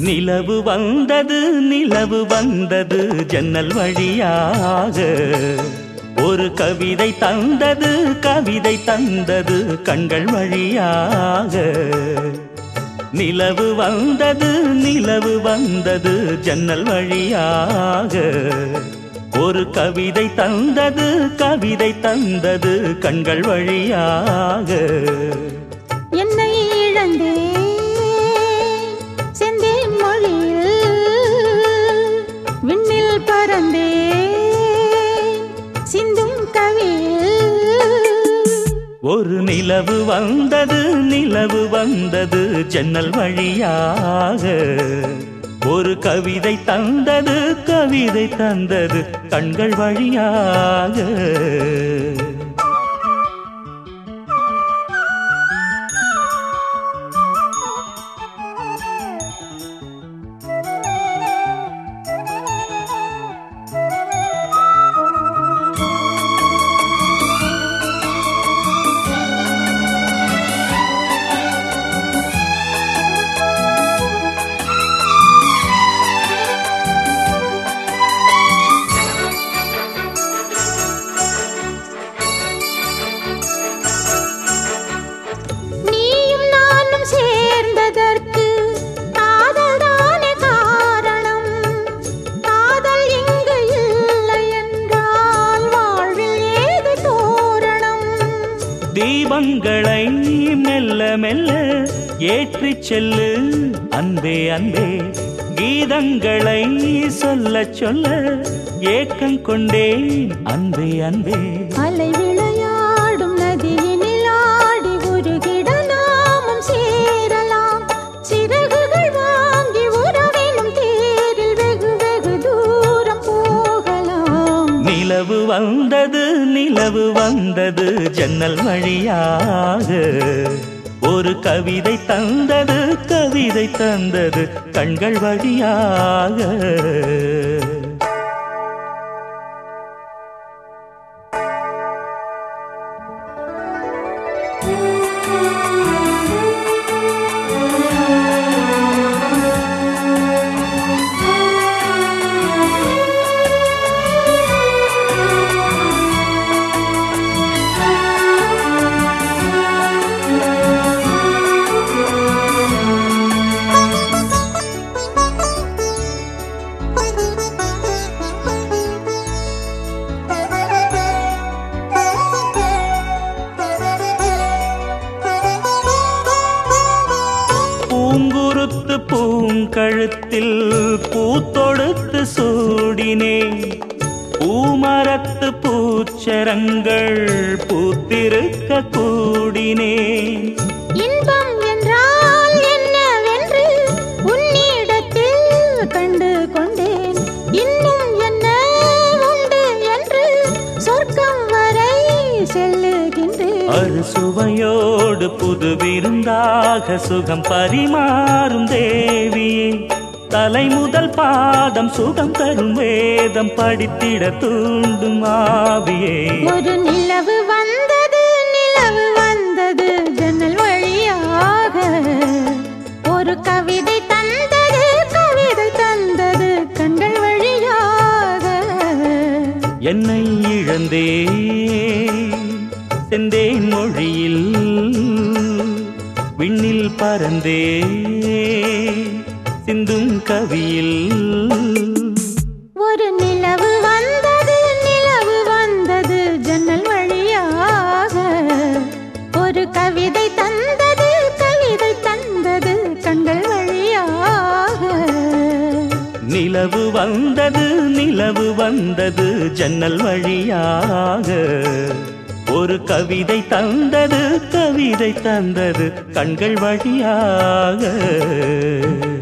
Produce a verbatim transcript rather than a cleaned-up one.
நிலவு வந்தது நிலவு வந்தது ஜன்னல் வழியாக ஒரு கவிதை தந்தது கவிதை தந்தது கண்கள் வழியாக நிலவு வந்தது நிலவு வந்தது ஜன்னல் வழியாக ஒரு கவிதை தந்தது கவிதை தந்தது கண்கள் வழியாக என்னை இழந்தே செந்தேன் மொழியில் விண்ணில் பறந்தே சிந்தும் கவியில் ஒரு நிலவு வந்தது நிலவு வந்தது ஜன்னல் வழியாக ஒரு கவிதை தந்தது கவிதை தந்தது கண்கள் வழியாக தீபங்களை மெல்ல மெல்ல ஏற்றிச் செல்லு அன்பே அன்பே கீதங்களை சொல்ல சொல்ல ஏக்கம் கொண்டேன் அன்பே அன்பே அலை விளையாடும் நதியினில் ஆடி உருகிட நாமும் சேரலாம் சிறகுகள் வாங்கி உறவினும் தேரில் வெகு வெகு தூரம் போகலாம் நிலவு வந்தது நிலவு வந்தது ஜன்னல் வழியாக ஒரு கவிதை தந்தது கவிதை தந்தது கண்கள் வழியாக பூங்குருத்து பூங்கழுத்தில் பூத்தொடுத்து சூடினே பூமரத்து பூச்சரங்கள் பூத்திருக்க கூடினே இன்பம் என்றால் என்னவென்று உன்னிடத்தில் கண்டு கொண்டேன் இன்னும் என்ன உண்டு என்று சொர்க்கம் வரை செல்லுகின்றேன் அறுசுவையோடு புது விருந்தாக சுகம் பரிமாறும் தேவியே தலை முதல் பாதம் சுகம் தரும் வேதம் படித்திட தூண்டும் ஆவியே ஒரு நிலவு வந்தது நிலவு வந்தது ஜன்னல் வழியாக ஒரு கவிதை தந்தது கவிதை தந்தது கண்கள் வழியாக என்னை இழந்தே செந்தேன் மொழியில் விண்ணில் பறந்தே சிந்தும் கவியில் ஒரு நிலவு வந்தது நிலவு வந்தது ஜன்னல் வழியாக ஒரு கவிதை தந்தது கவிதை தந்தது கண்கள் வழியாக நிலவு வந்தது நிலவு வந்தது ஜன்னல் வழியாக ஒரு கவிதை தந்தது கவிதை தந்தது கண்கள் வழியாக